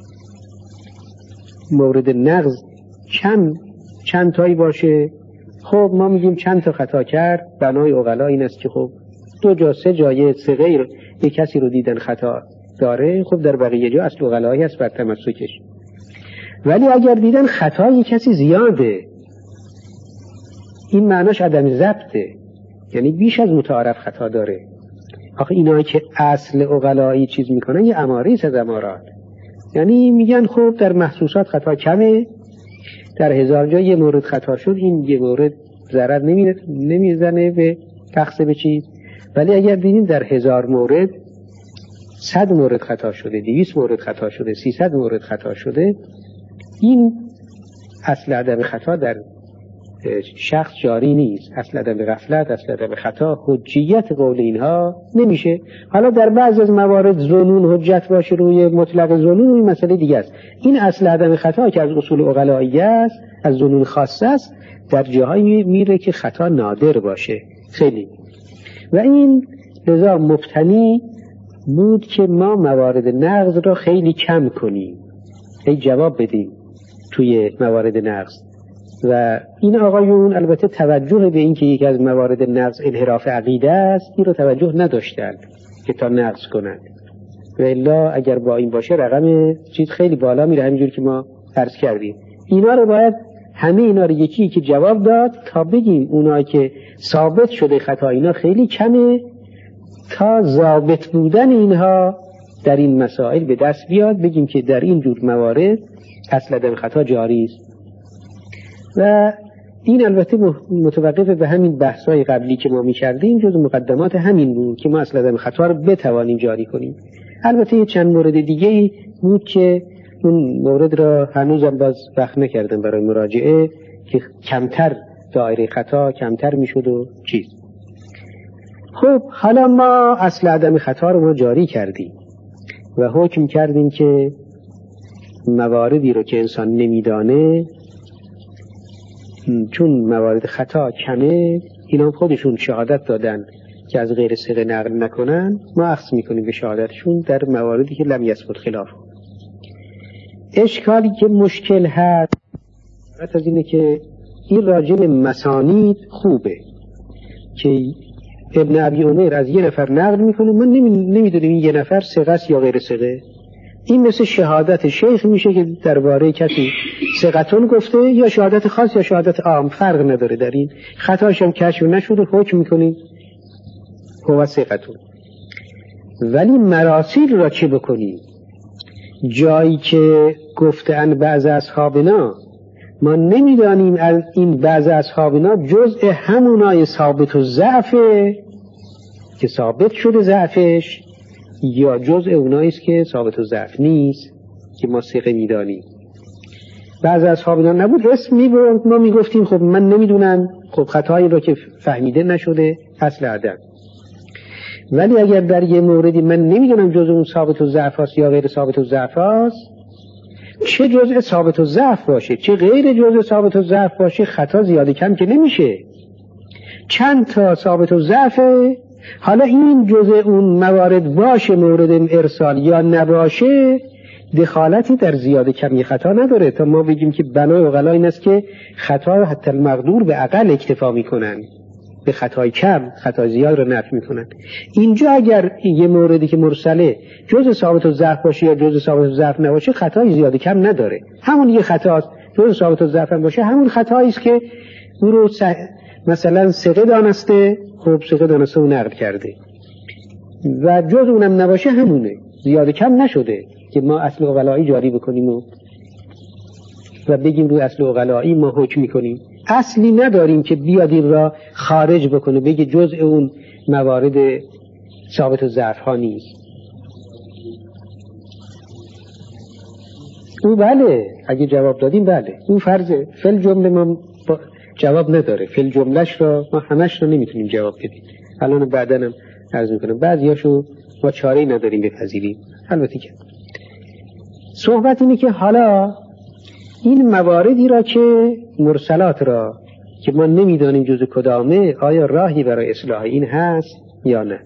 مورد نقض کم چند تایی باشه، خب ما میگیم چند تا خطا کرد. بنای عقلا این است که خب دو جا سه جای سه غیر یک کسی رو دیدن خطا داره، خب در بقیه جا اصل عقلایی هست بر تمسکش. ولی اگر دیدن خطا یک کسی زیاده، این معناش عدم ضبطه، یعنی بیش از متعارف خطا داره. آخه اینایی که اصل عقلایی چیز میکنن یه اماره است از امارات، یعنی میگن خب در محسوسات خطا کمه، در هزار جا یه مورد خطا شد، این یه مورد ضرر نمیزنه به تقصه به چیز. ولی اگر دیدین در هزار مورد صد مورد خطا شده، دویست مورد خطا شده، سیصد مورد خطا شده، این اصل عدم خطا در شخص جاری نیست. اصل عدم غفلت، اصل عدم خطا، حجیت قول اینها نمیشه. حالا در بعض از موارد ظنون حجت باشه روی مطلق ظنون، این مسئله دیگه است. این اصل عدم خطا که از اصول عقلایی است، از ظنون خاصه است، در جاهایی میره که خطا نادر باشه خیلی. و این لذا مبتنی بود که ما موارد نقض را خیلی کم کنیم، خیلی جواب بدیم توی موارد نقض. و این آقایون البته توجه به این که یکی از موارد نقض انحراف عقیده است، این رو توجه نداشتند که تا نقض کنند. و الا اگر با این باشه رقم چیز خیلی بالا میره، همینجور که ما عرض کردیم. اینا رو باید همه اینا رو یکی که جواب داد تا بگیم اونایی که ثابت شده خطا اینا خیلی کمه، تا ضابط بودن اینها در این مسائل به دست بیاد، بگیم که در این جور موارد اصل عدم خطا جاری است. و این البته متوقف به همین بحث‌های قبلی که ما می‌کردیم، جز مقدمات همین بود که ما اصل عدم خطا رو بتوانیم جاری کنیم. البته یه چند مورد دیگه‌ای بود که اون مورد را هنوزم باز وقت نکردم برای مراجعه، که کمتر دایره خطا کمتر میشد و چیز. خب حالا ما اصل عدم خطا رو ما جاری کردیم و حکم کردیم که مواردی رو که انسان نمیدانه، چون موارد خطا کمه، اینا خودشون شهادت دادن که از غیر ثقه نقل نکنن، ما اخذ میکنیم به شهادتشون در مواردی که لم یثبت خلاف. اشکالی که مشکل هست از اینه که این راجع به مسانید خوبه که ابن ابی عمر از یه نفر نقل میکنه، من نمیدونیم این یه نفر ثقه است یا غیر ثقه. این مثل شهادت شیخ میشه که درباره کسی ثقتون گفته، یا شهادت خاص یا شهادت عام، فرق نداره. در این خطاش هم کشف نشده، حکم میکنیم هو ثقتون. ولی مراسیل را چه بکنیم؟ جایی که گفتن بعض اصحابنا ما نمیدانیم از این بعض اصحابنا جزء همونای ثابت و ضعفه که ثابت شده ضعفش، یا جزء اوناییست که ثابت و ضعف نیست که ما ثقه میدانیم. بعض اصحابنا نبود اسم میبرد، ما میگفتیم خب من نمیدونم، خب خطایی رو که فهمیده نشده اصل عدم. ولی اگر در یه موردی من نمیدونم جزء اون ثابت و ضعف هست یا غیر ثابت و ضعف هست، چه جزء ثابت و ضعف باشه چه غیر جزء ثابت و ضعف باشه، خطا زیاده کم که نمیشه. چند تا ثابت و ضعفه، حالا این جزء اون موارد باشه مورد ارسال یا نباشه، دخالتی در زیاده کمی خطا نداره تا ما بگیم که بنای عقلا این است که خطا حتی المقدور به اقل اکتفا میکنن، به خطای کم خطای زیاد رو نفی میکنن. اینجا اگر یه موردی که مرسله جزء ثابت و ضعف باشه یا جزء ثابت و ضعف نباشه، خطای زیاد کم نداره، همون یه خطاست. جزء ثابت و ضعف هم باشه همون خطایی است که او رو سح... مثلا ثقه دانسته، خب ثقه دانسته و نقل کرده، و جزء اونم نباشه همونه، زیاد کم نشده که ما اصل عقلایی جاری بکنیم و, و بگیم روی اصل عقلایی ما حکم میکنیم. اصلی نداریم که بیاد این را خارج بکنه بگه جزء اون موارد ثابت و ضعف ها نیست. او بله، اگه جواب دادیم بله، او فرضه. فل جمله ما جواب نداره، فل جملهش را ما همش را نمیتونیم جواب بدیم. الان بعدنم عرض میکنم بعضیاشو ما چاره‌ای نداریم بپذیریم، البته که صحبت اینه که حالا این مواردی را که مرسلات را که ما نمیدانیم جز کدامه، آیا راهی برای اصلاح این هست یا نه.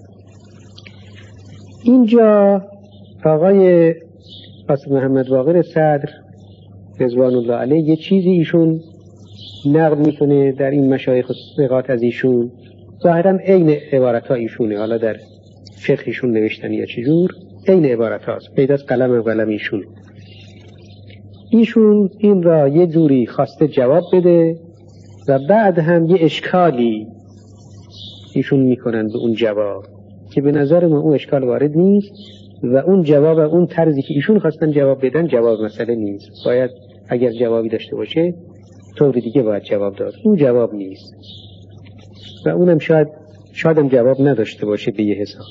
اینجا آقای قاسم محمد باقر صدر رضوان الله علیه یه چیزی ایشون نقل میکنه در این مشایخ و ثقات از ایشون، ظاهرا عین عبارت ها ایشونه، حالا در فقهشون نوشتن یا چجور عین عبارت هاست، پیداست قلم و قلم ایشون. ایشون این را یه جوری خواسته جواب بده و بعد هم یه اشکالی ایشون میکنن به اون جواب که به نظر ما اون اشکال وارد نیست و اون جواب و اون طرزی که ایشون خواستن جواب بدن جواب مسئله نیست. باید اگر جوابی داشته باشه طور دیگه باید جواب داد، اون جواب نیست و اونم شاید شایدم جواب نداشته باشه به یه حساب.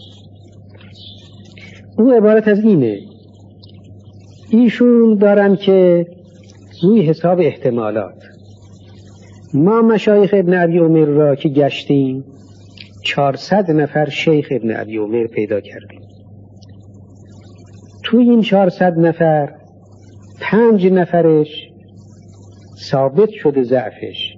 اون عبارت از اینه، ایشون دارن که روی حساب احتمالات ما مشایخ ابن ابی عمر را که گشتیم چهارصد نفر شیخ ابن ابی عمر پیدا کردیم. توی این چهارصد نفر پنج نفرش ثابت شده ضعفش،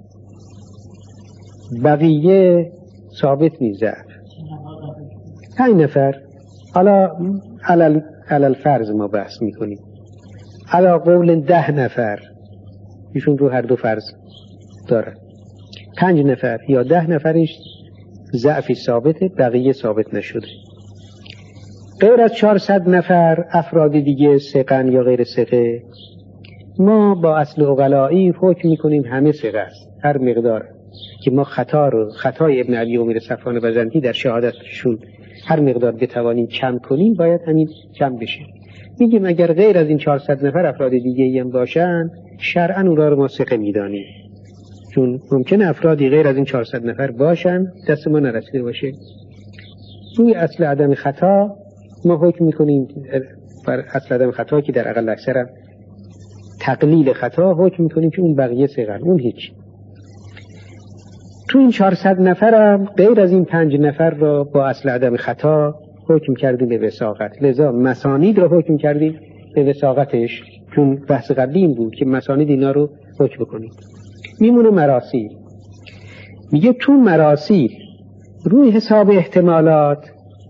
بقیه ثابت نیست ضعف. پنج نفر حالا علل علل فرض ما بحث میکنیم، علا قول ده نفر ایشون رو هر دو فرض داره، پنج نفر یا ده نفرش ضعفی ثابته، بقیه ثابت نشده. غیر از چهارصد نفر افراد دیگه ثقن یا غیر ثقه، ما با اصل عقلایی حکم میکنیم همه ثقه است، هر مقدار که ما خطا رو خطای ابن ابی عمر صفوان بزنتی در شهادتشون هر مقدار بتوانیم کم کنیم باید همین کم بشه. میگیم اگر غیر از این چهارصد نفر افراد دیگه هم باشن شرعاً اونها رو ما ثقه میدانیم، چون ممکنه افرادی غیر از این چهارصد نفر باشن دست ما نرسیده باشه. روی اصل عدم خطا ما حکم میکنیم، بر اصل عدم خطا که در اقل اکثر تقلیل خطا حکم میکنیم که اون بقیه ثقه، اون هیچ. تو این چهارصد نفرم غیر از این پنج نفر را با اصل عدم خطا حکم کردیم به وثاقت، لذا مسانید را حکم کردیم به وثاقتش، چون بحث قبلی این بود که مسانید اینا رو حکم بکنیم. میمونه مراسیل. میگه تو مراسیل روی حساب احتمالات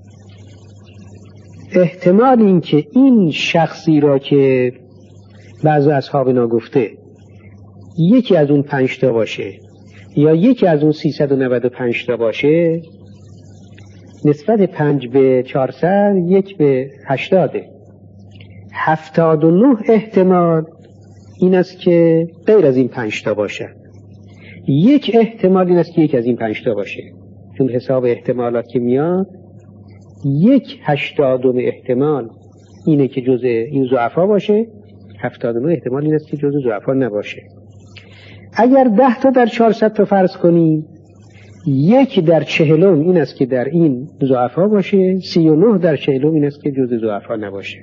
احتمال این که این شخصی را که بعضی اصحاب ناگفته یکی از اون پنج تا باشه یا یکی از اون سیصد و نود و پنج تا باشه، نسبت پنج به چهارصد یک به هشتاده، هفتاد و نه احتمال این است که غیر از این پنج تا باشه، یک احتمال این است که یک از این پنج تا باشه. چون حساب احتمالات که میاد یک هشتادم احتمال اینه که جزء این ضعفا باشه، هفتاد و نه احتمال این است که جزء ضعفا نباشه. اگر ده تا در چهارصد تا فرض کنیم، یک در چهلم این است که در این ضعفا باشه، سی و نه در چهلم این است که جزء ضعفا نباشه.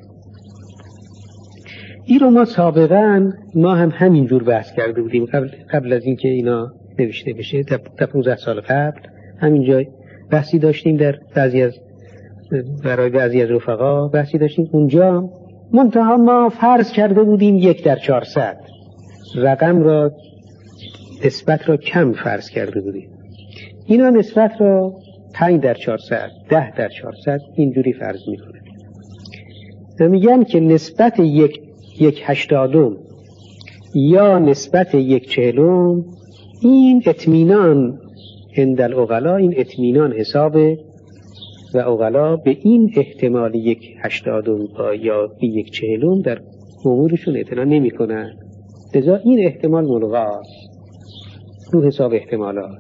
این رو ما سابقا ما هم همین جور بحث کرده بودیم قبل, قبل از اینکه اینا نوشته بشه، تا پانزده سال قبل همینجا بحثی داشتیم، در بعضی از برای بعضی از رفقا بحثی داشتیم. اونجا منتها ما فرض کرده بودیم یک در چهارصد، رقم را نسبت را کم فرض کرده بودیم. اینا نسبت را پنج در چهارصد، ده در چهارصد اینجوری فرض میکنه. میگن که نسبت یک یک هشتادم یا نسبت یک چهلم این اطمینان عند العقلا، این اطمینان حسابه و عقلا به این احتمال یک هشتادم یا یک چهلم در امورشون اعتنا نمی کنن، لذا این احتمال ملغاست رو حساب احتمالات.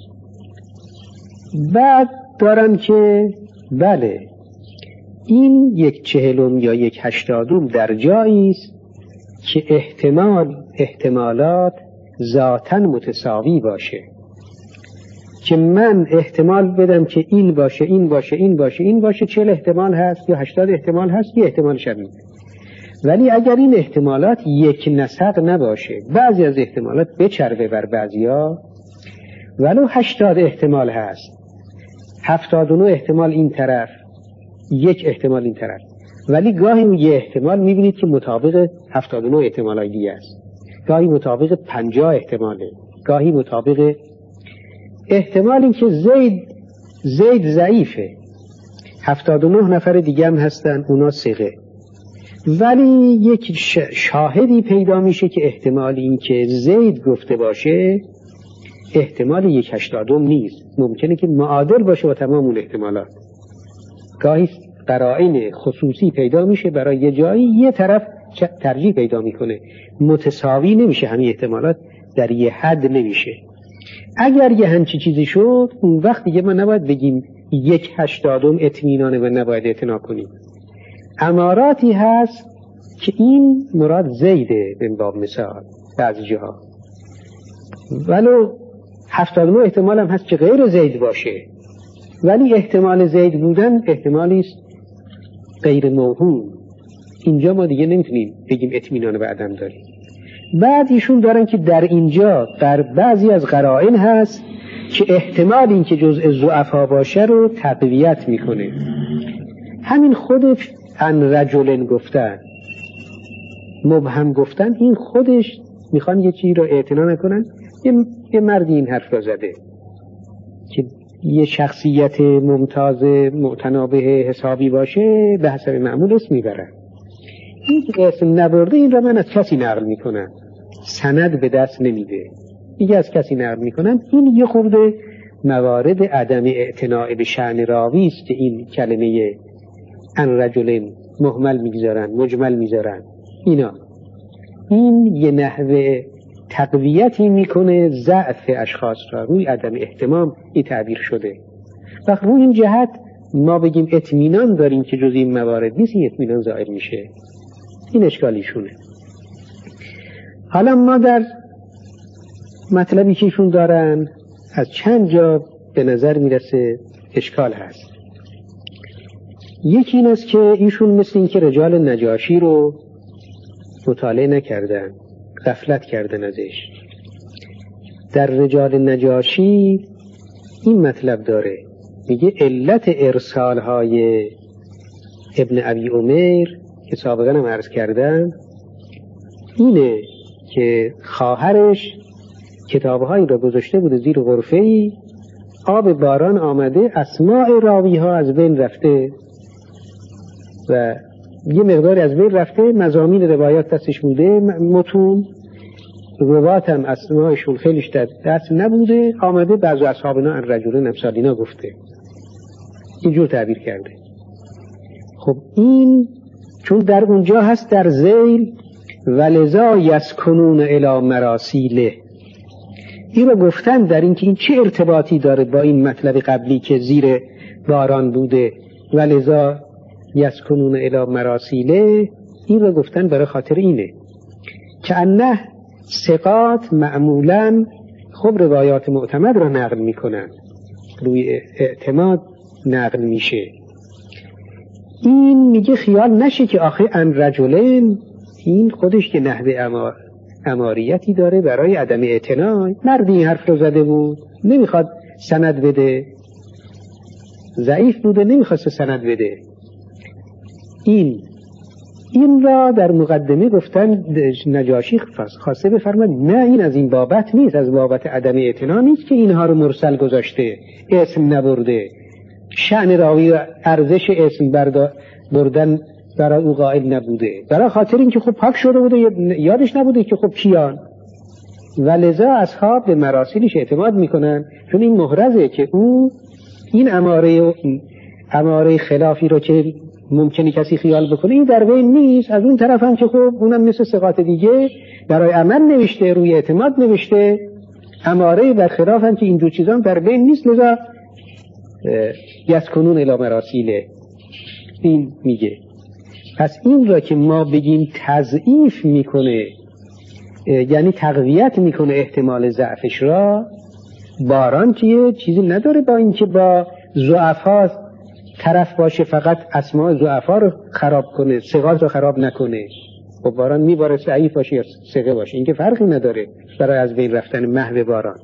بعد دارن که بله این یک چهلم یا یک هشتادم در جایی است که احتمال احتمالات ذاتاً متساوی باشه، که من احتمال بدم که این باشه این باشه این باشه این باشه، چهل احتمال هست یا هشتاد احتمال هست، یه احتمال شدید. ولی اگر این احتمالات یک نسق نباشه، بعضی از احتمالات بچربه بر بعضیا، ولو هشتاد احتمال هست، هفتاد و نه احتمال این طرف، یک احتمال این طرف، ولی گاهی یه احتمال میبینید که مطابق هفتاد و نه احتمالای دیگه است، گاهی مطابق پنجاه احتماله، گاهی مطابق احتمال این که زید زید ضعیفه، هفتاد و نه نفر دیگه هم هستن اونا ثقه، ولی یک شاهدی پیدا میشه که احتمال این که زید گفته باشه احتمال یک هشتادم نیست، ممکنه که معادل باشه با تمام اون احتمالات. گاهی قرائن خصوصی پیدا میشه برای یه جایی یه طرف ترجیح پیدا میکنه، متساوی نمیشه، همین احتمالات در یه حد نمیشه. اگر یه همچی چیزی شد اون وقت دیگه ما نباید بگیم یک هشتادم اطمینانه و نباید اعتنا کنیم. اماراتی هست که این مراد زیده به باب مثال بعضی جاها، ولو هفتاد و نه احتمال هم هست که غیر زید باشه، ولی احتمال زید بودن احتمالی است غیر موهوم. اینجا ما دیگه نمیتونیم بگیم اطمینان به عدم داریم. بعد ایشون دارن که در اینجا در بعضی از قرائن هست که احتمال این که جزء ضعفا باشه رو تقویت میکنه. همین خود ان رجلن گفتن، مبهم گفتن، این خودش میخوان یه چیزی رو اعتنا نکنن. یه, یه مردی این حرف را زده که یه شخصیت ممتاز معتنابه حسابی باشه به حسب معمول اسم میبرن. این که اسم نبرده این را من از کسی نقل میکنم، سند به دست نمیده، دیگه از کسی نقل میکنم. این یه خورده موارد عدم اعتناع به شأن راوی است که این کلمه ان رجلن مهمل میگذارن، مجمل میذارن. اینا این یه نحوه تقویتی میکنه ضعف اشخاص را، روی عدم اهتمام این تعبیر شده. وقت روی این جهت ما بگیم اطمینان داریم که جز این موارد نیست، این اطمینان ظاهر میشه. این اشکالیشونه. حالا ما در مطلبی که ایشون دارن از چند جا به نظر میرسه اشکال هست. یکی این است که ایشون مثل این که رجال نجاشی رو مطالعه نکردن، غفلت کردن ازش. در رجال نجاشی این مطلب داره، میگه علت ارسال های ابن ابی عمر که سابقا هم عرض کردن اینه که خواهرش کتابهایی را گذاشته بوده زیر غرفه‌ای، آب باران آمده، اسماء راوی ها از بین رفته و یه مقداری از بین رفته، مضامین روایات دستش بوده، متون روایات هم اسمایشون خیلیش در دست نبوده، آمده بعضی اصحابنا ان رجلن امثالینا گفته، اینجور تعبیر کرده. خب این چون در اونجا هست در ذیل ولذا یسکنون الی مراسیله، این رو گفتن در این که این چه ارتباطی داره با این مطلب قبلی که زیر باران بوده ولذا یسکنون الی مراسیله، این رو گفتن برای خاطر اینه که انه ثقات معمولا خب روایات معتمد را نقل میکنن، روی اعتماد نقل میشه. این میگه خیال نشه که آخه ان رجلن این خودش که نحوه امار اماریتی داره برای عدم اعتناع. مردی این حرف رو زده بود، نمیخواد سند بده، ضعیف بوده نمیخواست سند بده. این این را در مقدمه گفتن نجاشی خواسته بفرماد نه، این از این بابت نیست، از بابت عدم اعتنا نیست که اینها رو مرسل گذاشته، اسم نبرده، شأن راوی و ارزش اسم بردن برای او قائل نبوده، برای خاطر اینکه خب پاک شده بوده، یادش نبوده که خب کیان، ولذا اصحاب به مراسیلش اعتماد میکنن، چون این محرزه که او این اماره اماره خلافی رو که ممکنه کسی خیال بکنه این در بین نیست. از اون طرف هم که خب اونم مثل ثقات دیگه برای عمل نوشته، روی اعتماد نوشته، اماره بر خلاف هم که این دو چیزا در بین نیست، لذا یسکنون الی مراسیله. این میگه پس این را که ما بگیم تضعیف میکنه، یعنی تقویت میکنه احتمال ضعفش را، باران که چیزی نداره با اینکه با ضعفا طرف باشه فقط اسماء ضعفا رو خراب کنه، ثقات رو خراب نکنه. خب باران میباره ضعیف باشه یا ثقه باشه، این که فرقی نداره برای از بین رفتن محو باران.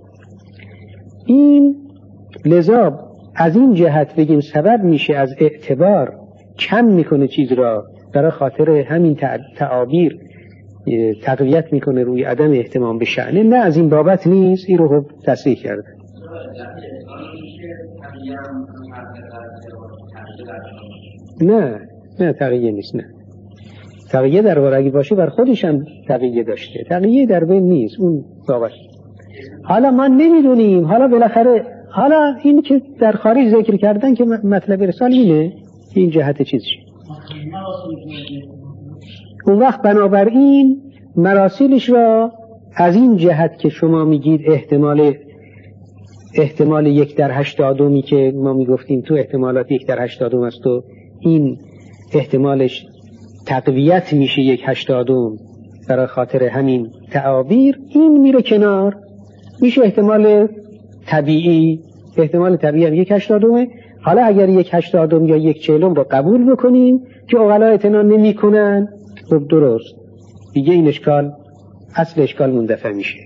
این لذا از این جهت بگیم سبب میشه از اعتبار کم میکنه چیز را، برای خاطر همین تعابیر تقویت میکنه روی عدم اهتمام به شأنه، نه از این بابت نیست. این رو خب تصریح کرده. نه نه تقیه نیست. نه تقیه در واقع اگه باشه بر خودش هم تقیه داشته، تقیه در بین نیست اون بابت. حالا ما نمیدونیم، حالا بالاخره حالا این که در خارج ذکر کردن که مطلب ارسال اینه، این جهت چیزش. اون وقت بنابراین مراسلش را از این جهت که شما میگید احتمال احتمال یک در هشتادمی که ما میگفتیم تو احتمالات یک در هشتادم است و این احتمالش تقویت میشه یک هشتادم برای خاطر همین تعابیر، این میره کنار، میشه احتمال طبیعی. احتمال طبیعی هم یک هشتادمه. حالا اگر یک هشتادم یا یک چهلم رو قبول بکنیم که عقلا اعتنا نمی کنن، خب درست دیگه این اشکال، اصل اشکال مندفع میشه.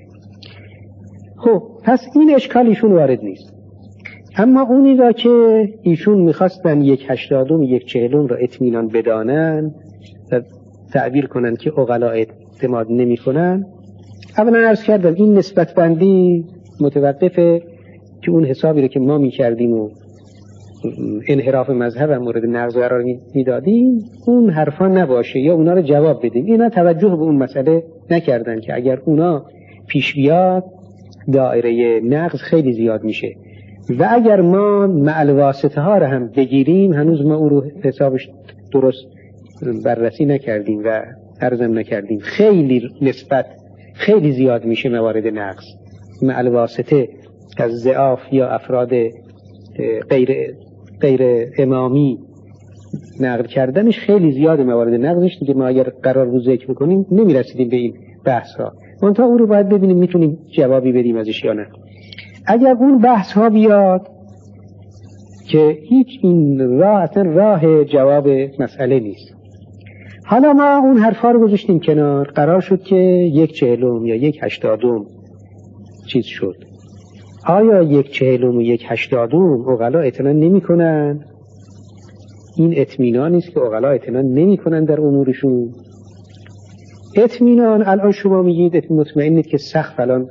خب پس این اشکال ایشون وارد نیست. اما اونی را که ایشون میخواستن یک هشتادم یک چهلم را اطمینان بدانن و تعبیر کنن که عقلا اعتماد نمی کنن، اولا عرض کردم این نسبت بندی متوقفه که اون حسابی رو که ما میکردیم و انحراف مذهب هم مورد نقض قرار میدادیم اون حرفا نباشه یا اونا رو جواب بدیم. اینا توجه به اون مسئله نکردن که اگر اونا پیش بیاد دایره نقض خیلی زیاد میشه و اگر ما مع الواسطه ها رو هم بگیریم هنوز ما او رو حسابش درست بررسی نکردیم و عرضم نکردیم. خیلی نسبت خیلی زیاد میشه موارد نقض مع الواسطه از ضعاف یا افراد غیر غیر امامی نقل کردنش خیلی زیاد موارد نقضش دیگه. ما اگر قرار رو ذکر میکنیم نمیرسیدیم به این بحث ها، منتها اون رو باید ببینیم میتونیم جوابی بدیم ازش یا نه. اگر اون بحث ها بیاد که هیچ این راه اصلا راه جواب مسئله نیست. حالا ما اون حرفا رو گذاشتیم کنار، قرار شد که یک چهلم یا یک هشتادم چیز شد. آیا یک چهلم و یک هشتادم عقلا اطمینان نمی کنن؟ این اطمینان است که عقلا اطمینان نمی کنن در امورشون. اطمینان الان شما میگید مطمئنید که سقف الان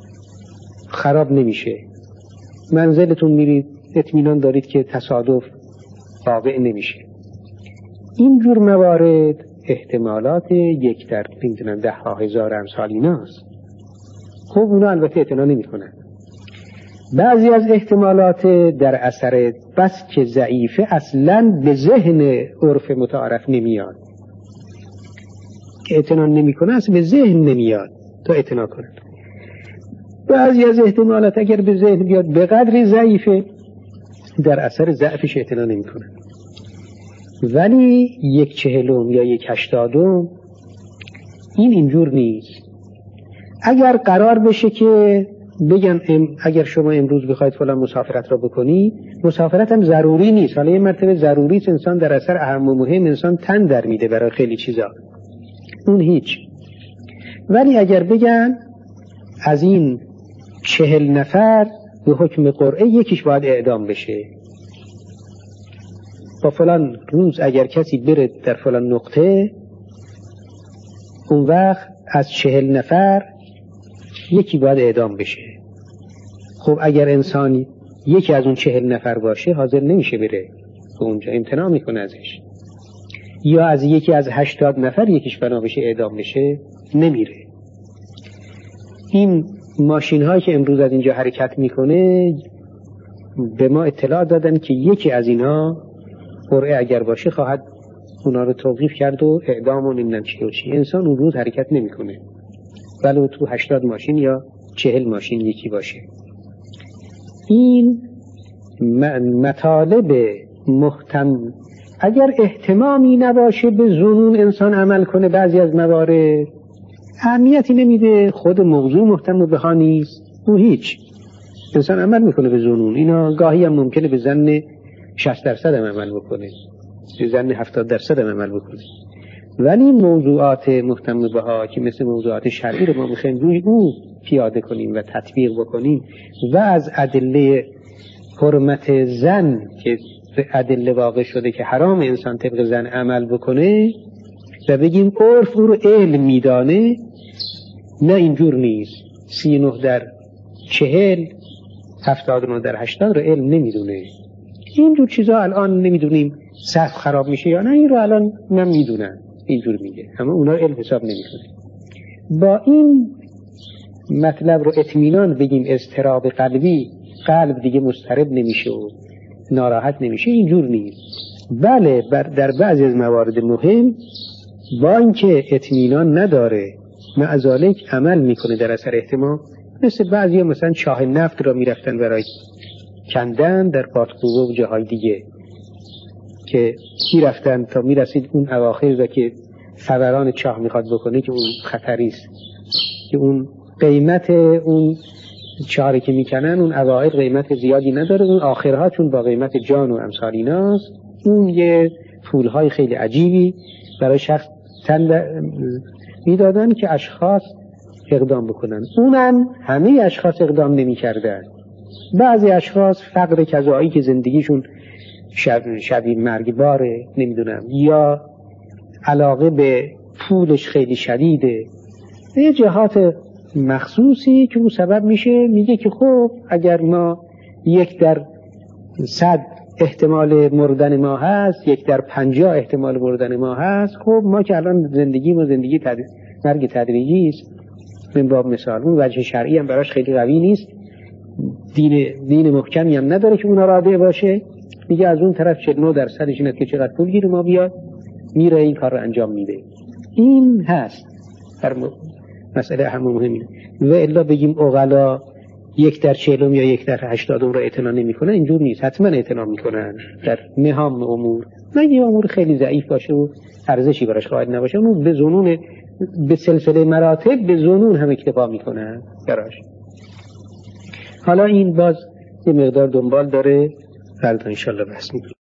خراب نمیشه، منزلتون میرید اطمینان دارید که تصادف واقع نمیشه. اینجور موارد احتمالات یک در نمیدونم ده ها هزار امثال ایناست. خب اونا البته اطمینان نمی کنن. بعضی از احتمالات در اثر بس که ضعیفه اصلاً به ذهن عرف متعارف نمیاد که اعتنا نمیکنه، اصلا به ذهن نمیاد تا اعتنا کنه. بعضی از احتمالات اگر به ذهن بیاد به قدری ضعیفه در اثر ضعفش اعتنا نمیکنه. ولی یک چهلم یا یک هشتادم این اینجور نیست. اگر قرار بشه که بگن اگر شما امروز بخواید فلان مسافرت را بکنی، مسافرت هم ضروری نیست. حالا یه مرتبه ضروری است، انسان در اثر اهم و مهم انسان تن در میده برای خیلی چیزا، اون هیچ. ولی اگر بگن از این چهل نفر به حکم قرعه یکیش باید اعدام بشه، با فلان روز اگر کسی بره در فلان نقطه، اون وقت از چهل نفر یکی باید اعدام بشه. خب اگر انسانی یکی از اون چهل نفر باشه حاضر نمیشه بره به اونجا، امتناع میکنه ازش. یا از یکی از هشتاد نفر یکیش بنا بشه اعدام بشه، نمیره. این ماشین هایی که امروز از اینجا حرکت میکنه به ما اطلاع دادن که یکی از اینا قرعه اگر باشه خواهد اونا رو توقیف کرد و اعدام و نمیدونم چی و چی. انسان اون روز حرکت نمیکنه ولو تو هشتاد ماشین یا چهل ماشین یکی باشه. این مطالب محتم اگر احتمامی نباشه به ظنون انسان عمل کنه، بعضی از موارد اهمیتی نمیده، خود موضوع محتم بها نیست، او هیچ. انسان عمل میکنه به ظنون، اینا گاهی هم ممکنه به ظن شصت درصد هم عمل بکنه، به ظن هفتاد درصد هم عمل بکنه. ولی موضوعات محتم بها که مثل موضوعات شرعی رو ما میخوایم روی او پیاده کنیم و تطبیق بکنیم و از ادله حرمت زن که ادله واقع شده که حرام انسان طبق زن عمل بکنه و بگیم عرف او رو علم میدانه، نه اینجور نیست. سی نه در چهل، هفتاد و نه در هشتاد رو علم نمیدونه. اینجور چیزا الان نمیدونیم سقف خراب میشه یا نه، این رو الان من میدونم اینجور میگه، اما اونا علم حساب نمیکنه. با این مطلب رو اطمینان بگیم اضطراب قلبی، قلب دیگه مضطرب نمیشه و ناراحت نمیشه، اینجور نیست. بله در بعضی از موارد مهم با اینکه اطمینان نداره معذالک عمل میکنه در اثر احتمال، مثل بعضی ها مثلا چاه نفت را میرفتن برای کندن در بادقوه و جاهای دیگه که میرفتن تا میرسید اون اواخر را که فوران چاه میخواد بکنه که اون خطریست، که اون قیمت اون چاری که میکنن اون اوائل قیمت زیادی نداره، اون آخرها چون با قیمت جان و امثال ایناست، اون یه پولهای خیلی عجیبی برای شخص تند میدادن که اشخاص اقدام بکنن. اونم همه اشخاص اقدام نمی کردن. بعضی اشخاص فقر کذایی که زندگیشون شب شبیه مرگباره، نمیدونم، یا علاقه به پولش خیلی شدیده، یه جهات مخصوصی که اون سبب میشه میگه که خب اگر ما یک در صد احتمال مردن ما هست، یک در پنجاه احتمال مردن ما هست، خب ما که الان زندگی ما زندگی تدریج مرگ تدریجی است، من باب مثال اون وجه شرعی هم براش خیلی قوی نیست، دین دین محکمی هم نداره که اونا راده باشه، میگه از اون طرف چهل و نه درصدش اینه که چقدر پول گیر ما بیاد، میره این کار رو انجام میده. این هست در مسئله هم مهمه. و الا بگیم اوغلا یک در چهلم یا یک در هشتادم رو اعتنا نمی کنن، اینجور نیست، حتما اعتنا میکنن در مهام امور، مگه امور خیلی ضعیف باشه و ارزشی براش قائل نباشه، اون به زنون، به سلسله مراتب به زنون هم اکتفا میکنن براش. حالا این باز یه مقدار دنبال داره، فردا انشالله بحث میکنم.